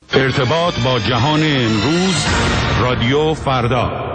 ارتباط با جهان امروز، رادیو فردا.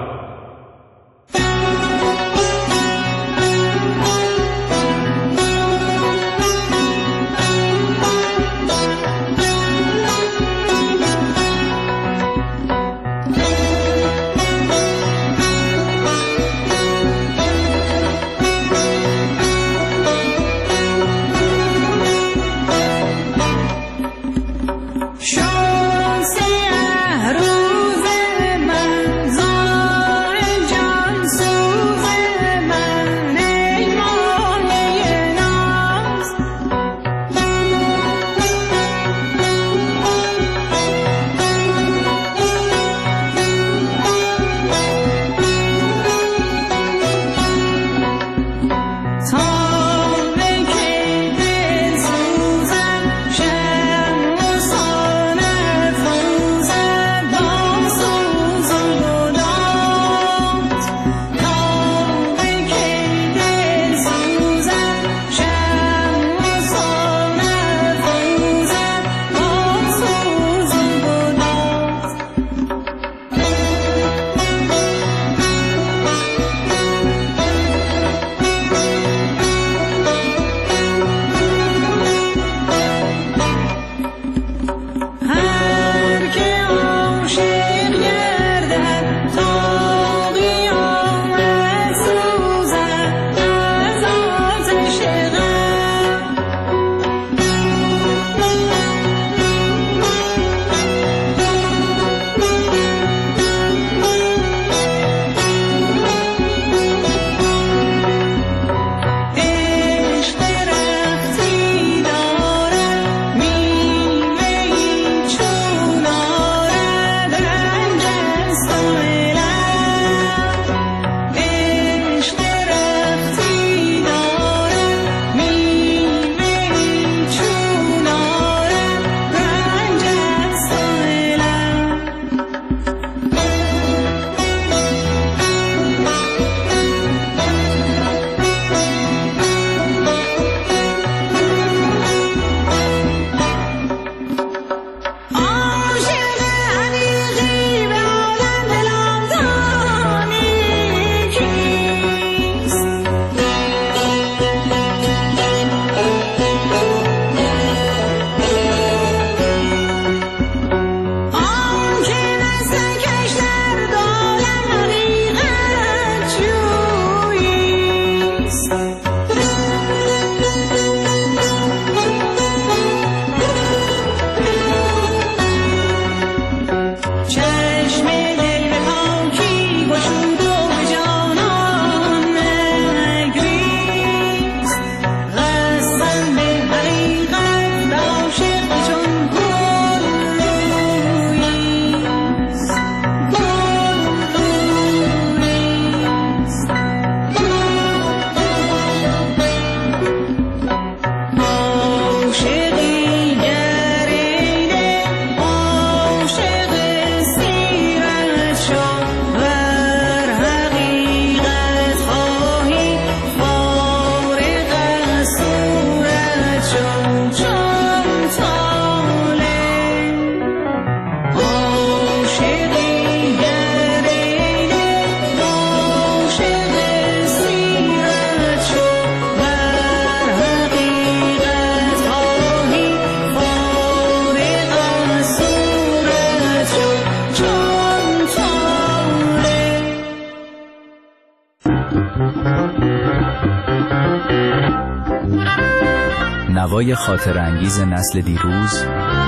نوای خاطرانگیز نسل دیروز،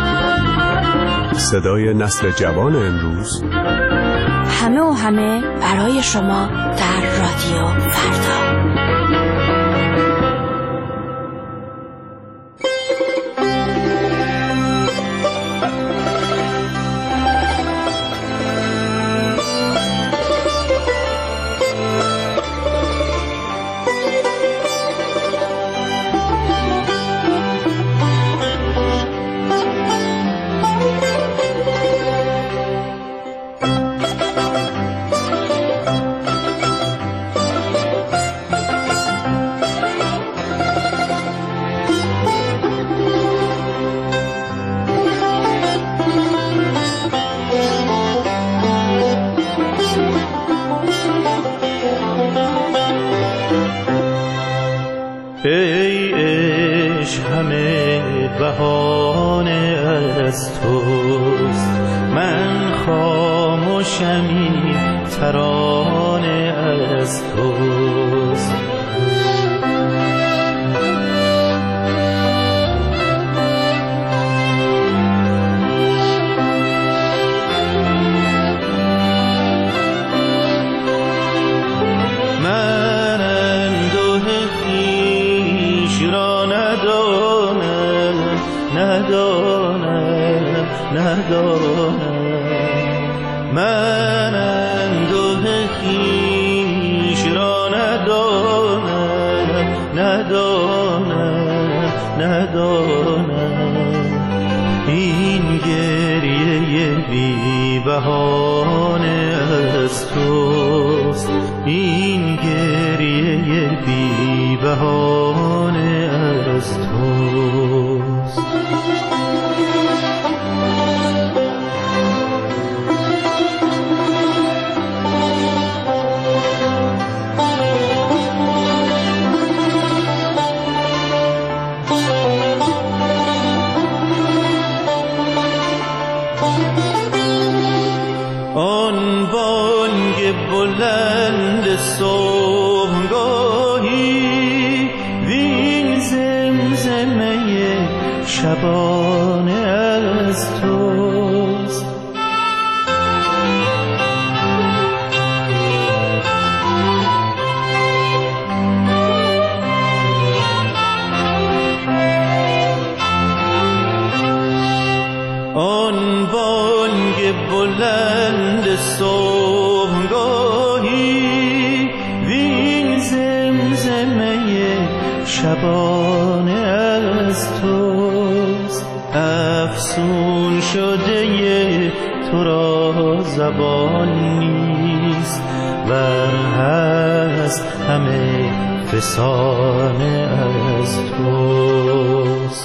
صدای نسل جوان امروز، همه و همه برای شما در رادیو فردا. از توست. من خاموشم این ترانه از توست. من اندوه خویش را ندانم. این گریه بی بهانه از توست. این گریه بی بهانه از توست. آن بانگ بلند صبحگاهی وین زمزمه شبانه از توست. آن بانگ بلند صبحگاهی وین زمزمه شبانه از توست. افسون شده تو را زبان نیست ور هست همه فسانه از توست.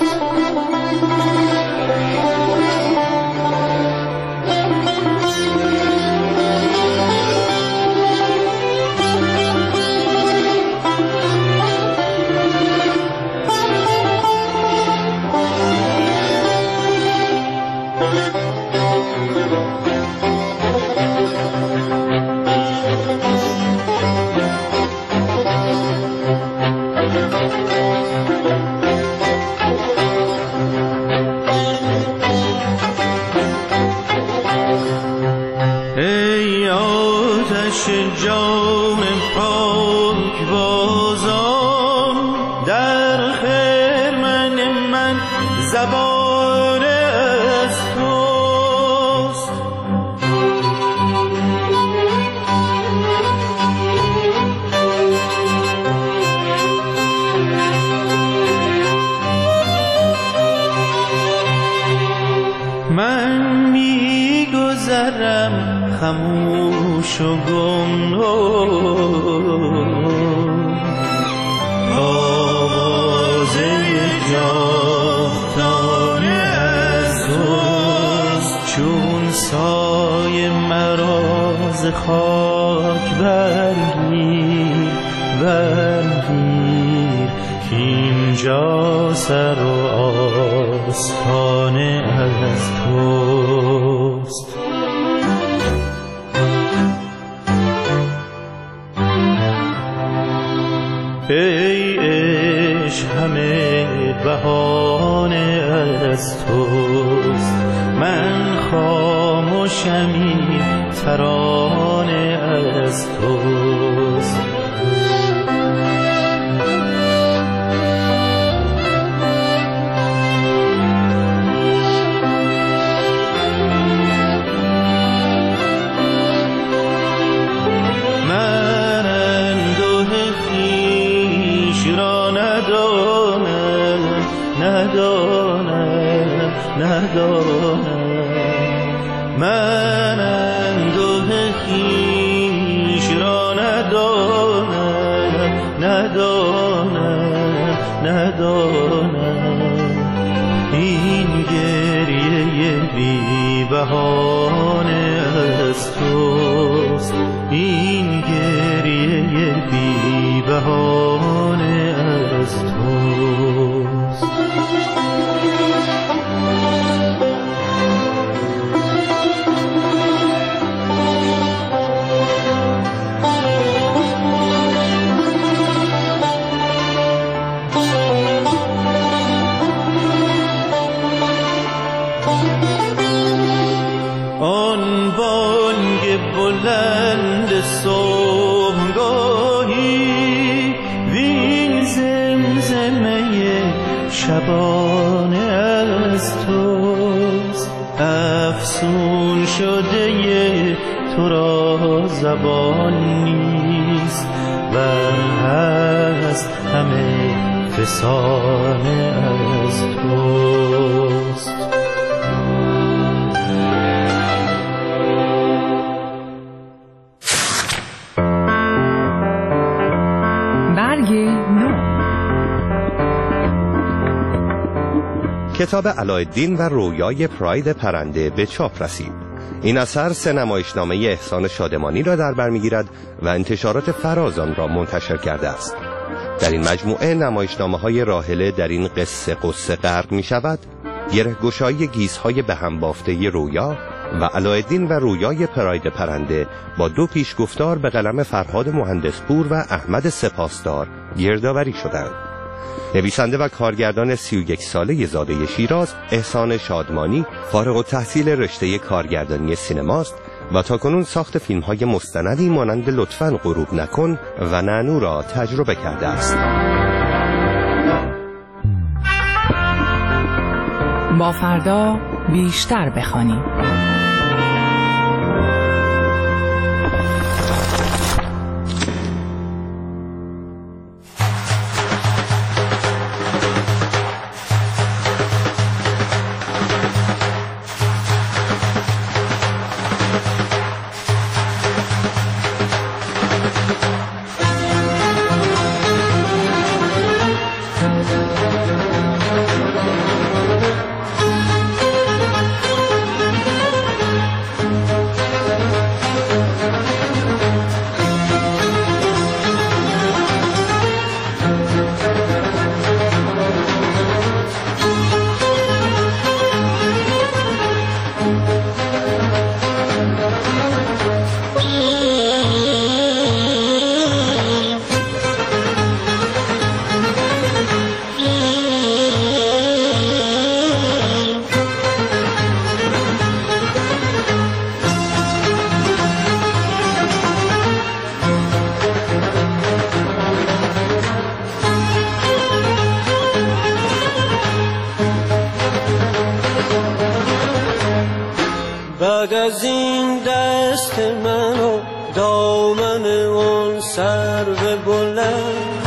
ای آتش جام پاک بازان در خرمن من زبانه از توست. من میگذرم خاموش و گمنام آوازه جاودانه از توست. چون سایه مرا ز خاک برگیر کاینجا سر و آستانه از توست. ای عشق همه بهانه از توست. من خاموشم این ترانه از توست. ندانم. من اندوه خویش را ندانم. این گریه بی بهانه از توست. این گریه بی بهانه از توست. آن بانگ بلند صبحگاهی وین زمزمه شبانه از توست، افسون شده تو را زبان نیست و هست همه فسانه از توست. برگ نو. کتاب علاءالدین و رویای پراید پرنده به چاپ رسید. این اثر 3 نمایشنامه احسان شادمانی را در بر می‌گیرد و انتشارات فراز آن را منتشر کرده است. در این مجموعه نمایشنامه‌های راحله در این قصه غرق می‌شود، گره‌گشایی گیس‌های به هم بافته رویا و علاءالدین و رویای پراید پرنده با 2 پیشگفتار به قلم فرهاد مهندسپور و احمد سپاسدار گردآوری شدند. نویسنده و کارگردان 31 ساله زاده شیراز احسان شادمانی فارغ التحصیل رشته کارگردانی سینماست و تاکنون ساخت فیلم‌های مستندی مانند لطفاً غروب نکن و نانو را تجربه کرده است. با فردا بیشتر بخوانیم. بعد از این دست من و دامن اون سرو بلند،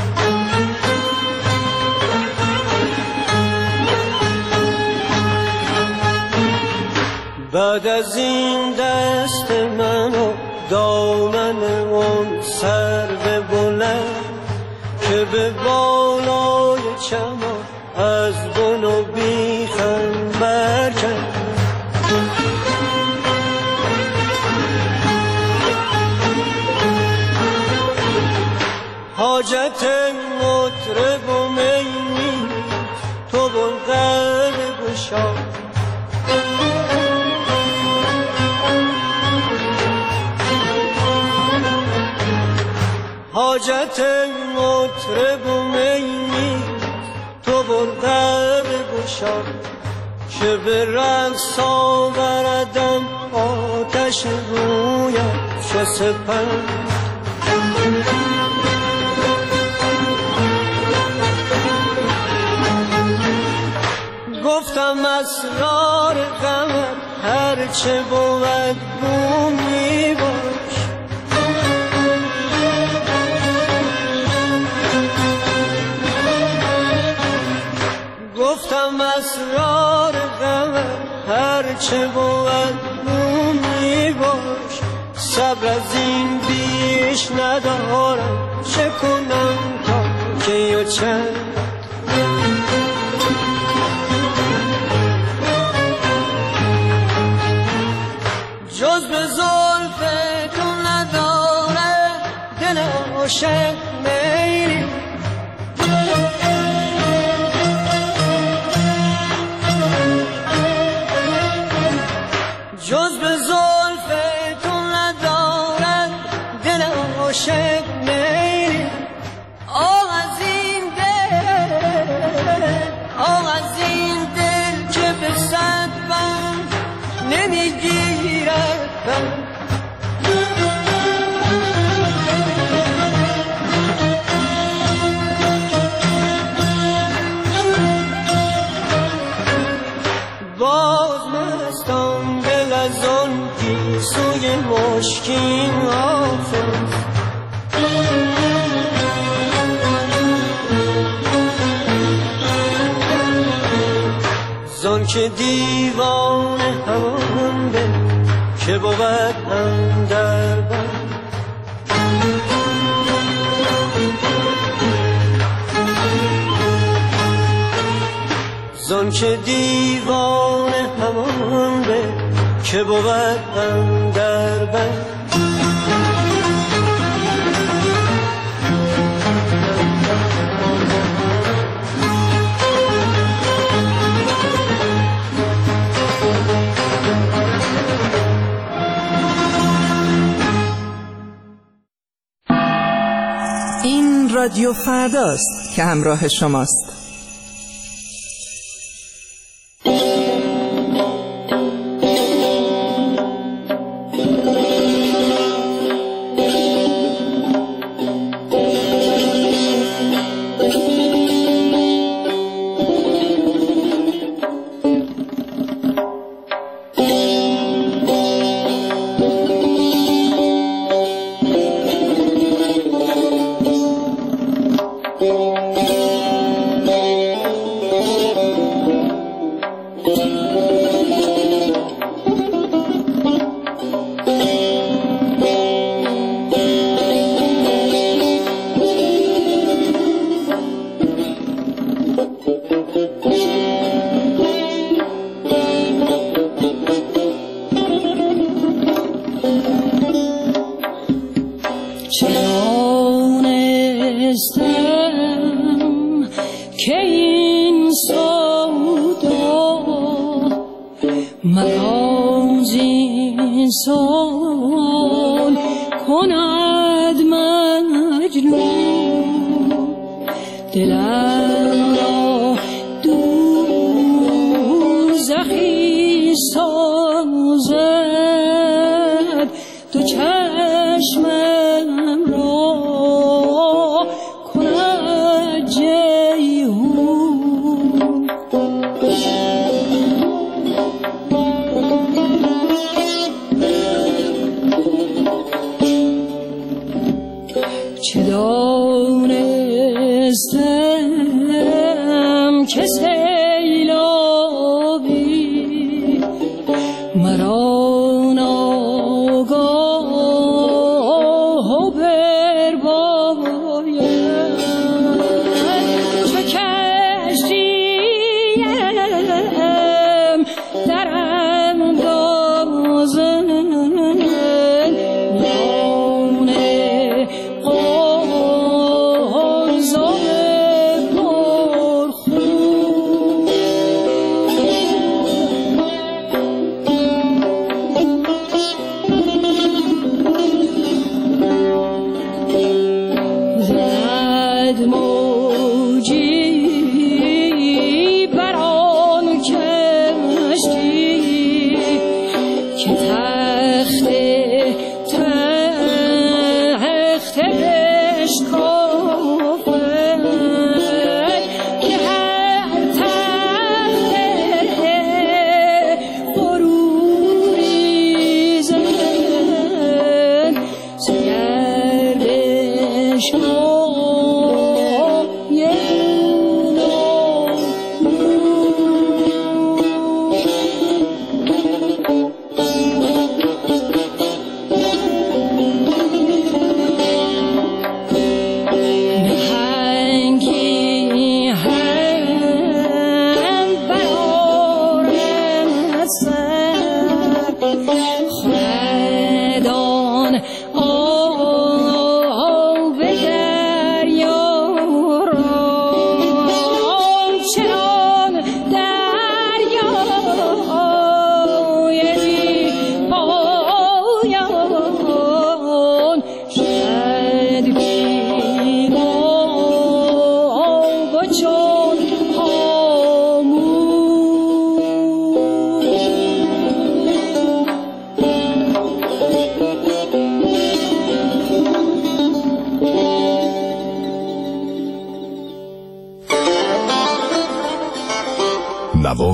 بعد از این دست من و دامن اون سرو بلند که به بالای چمان از بن و بیخم برکن، حاجت مطرب و می تو بلغر گشا، حاجت مطرب و می تو بلغر گشا که به رقص آوردم آتش رویم چه سپند. گفتم اسرار غمت هرچه بود بومی باش، گفتم اسرار غمت هرچه بود بومی باش، صبر از این بیش ندارم چه کنم تا کی و چند. جز به زلف تو نداره دل عاشق میلی، جز به زلف تو نداره دل عاشق میلی. آه از این دل، آه از این دل که به صد گیرد باز مستان دل از آن گیسوی مشکین حافظ زان که دیوان همان به که بود اندر بر زان که دیوان همان به که بود اندر بر این رادیو فرداست که همراه شماست. که این سودا مرازی انسان کند مجنون دلم را دوزخی سازد دو چشمم را کند جیهون چه دانستم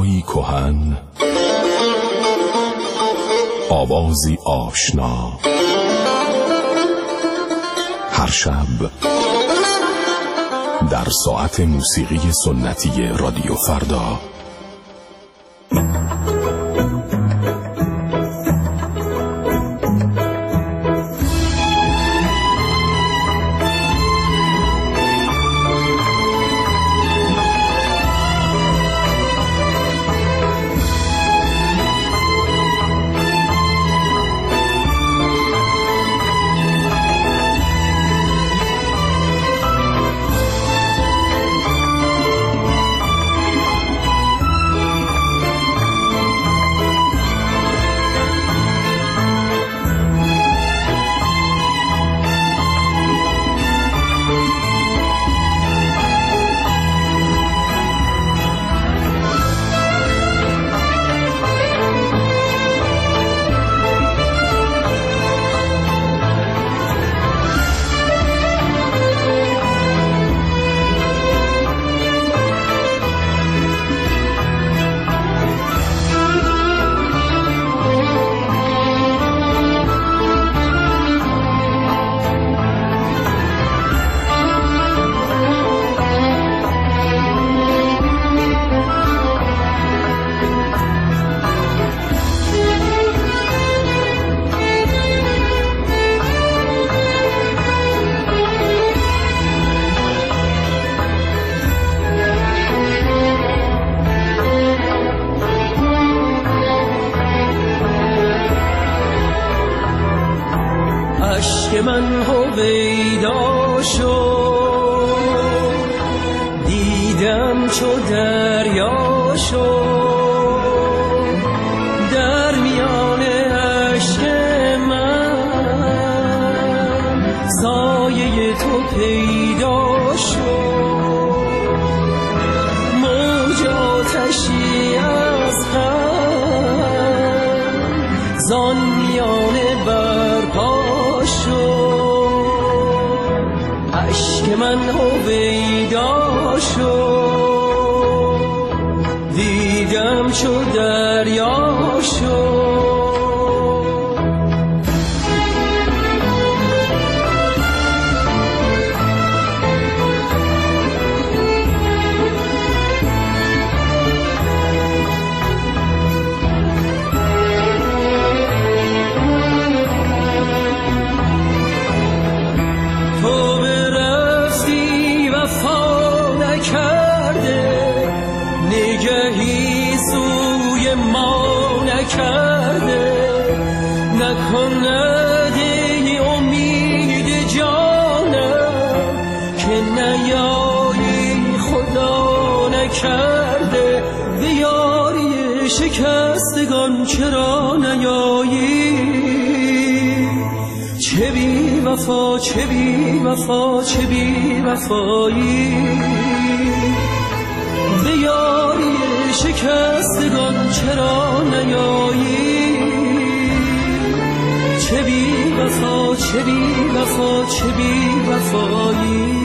صدایی کهن، آوازی آشنا، هر شب در ساعت موسیقی سنتی رادیو فردا. من هویدا شد، دیدم چو دریا شد، در میان اشک من سایه تو پیدا شد، موج آتشی از غم زان میانه برپا اشک من هویدا شد، دیدم چو دریا شد. شکستگان چرا نیایی؟ چه بی وفا، چه بی وفا، چه بی وفایی، به یاری شکستگان چرا نیایی؟ چه بی وفا، چه بی وفا، چه بی وفایی.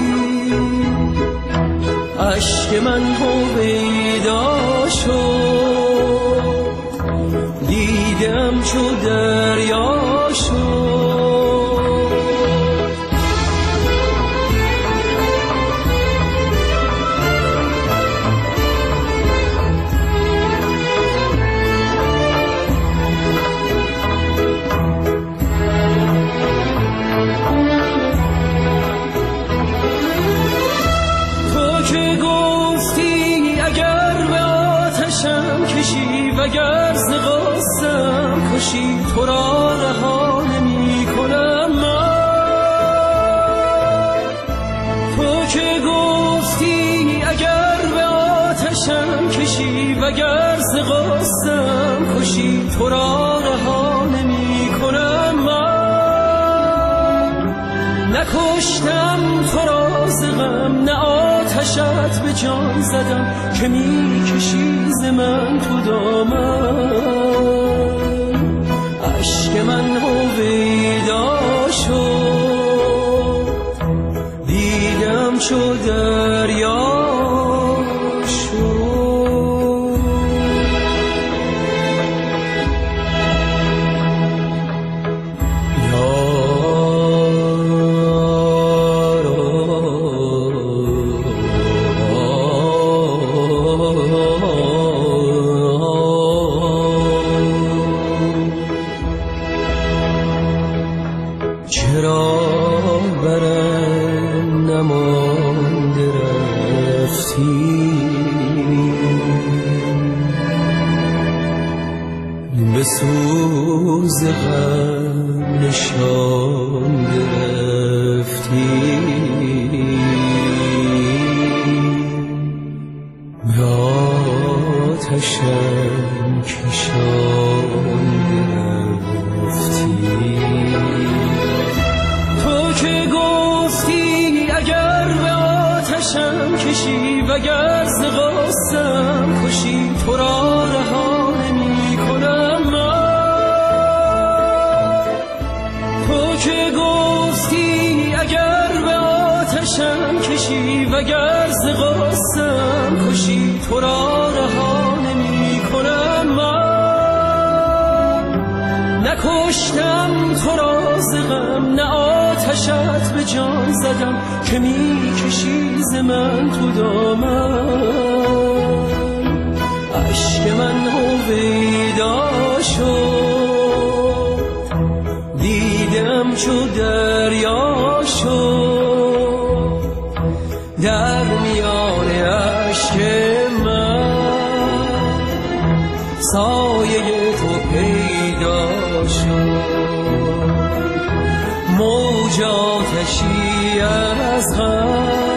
اشک من هویدا شد، دیدم چو دریا شد. تو که گفتی اگر به آتشم کشی وگر ز غصه‌ام کشی، تو را رها نمی کنم من. تو که گفتی اگر به آتشم کشی وگر ز غصه‌ام کشی، تو را رها نمی کنم من. نکشتم تو را ز غم، نه آتشت به جان زدم که می کشی ز من تو دامن. اشک من هویدا شد، دیدم چو دریا شد. به سوز غم نشان گرفتی، به آتشم کشان گرفتی. تو که گفتی اگر به آتشم کشی وگر ز غصه‌ام کشی تو را رها نمی کنم من. تو که گفتی اگر به آتشم کشی وگر ز غصه‌ام کشی تو را رها نمی کنم من. نکشتم تو را ز غم، نه آتشت به جان زدم که می کشی ز من تو دامن. عشق من هویدا شد، دیدم چو دریا شد، در میان عشق من سایه تو پیدا شد. موج آتشی از غم